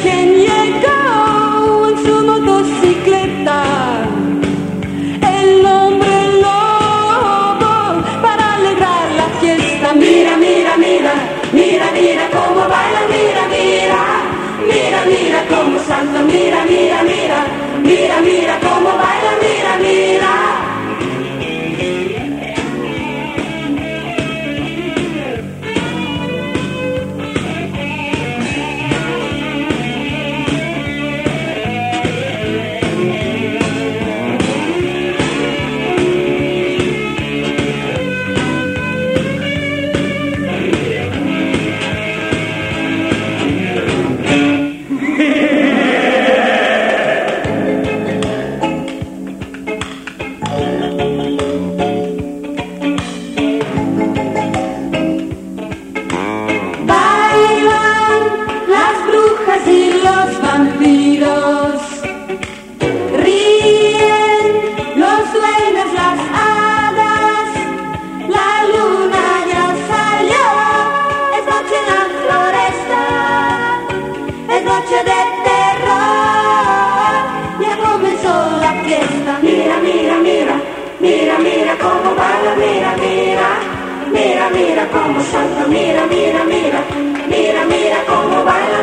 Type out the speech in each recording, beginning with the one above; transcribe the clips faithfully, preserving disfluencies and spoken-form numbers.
quien llegó en su motocicleta, el hombre lobo, para alegrar la fiesta. Mira, mira, mira, mira, mira cómo baila, mira, mira, mira, mira cómo salta, mira, mira, mira, mira, mira cómo baila, mira, mira.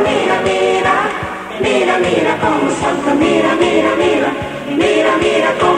Mira, mira cómo